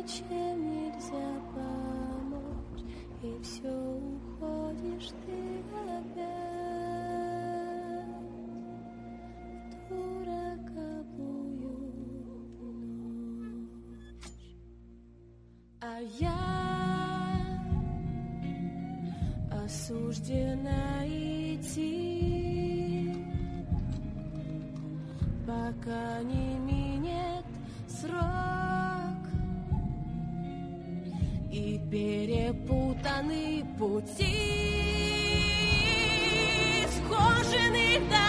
ничем нельзя помочь, и все уходишь ты опять в ту роковую ночь. А я осуждена идти, пока не минет срок, и перепутаны пути, схожены.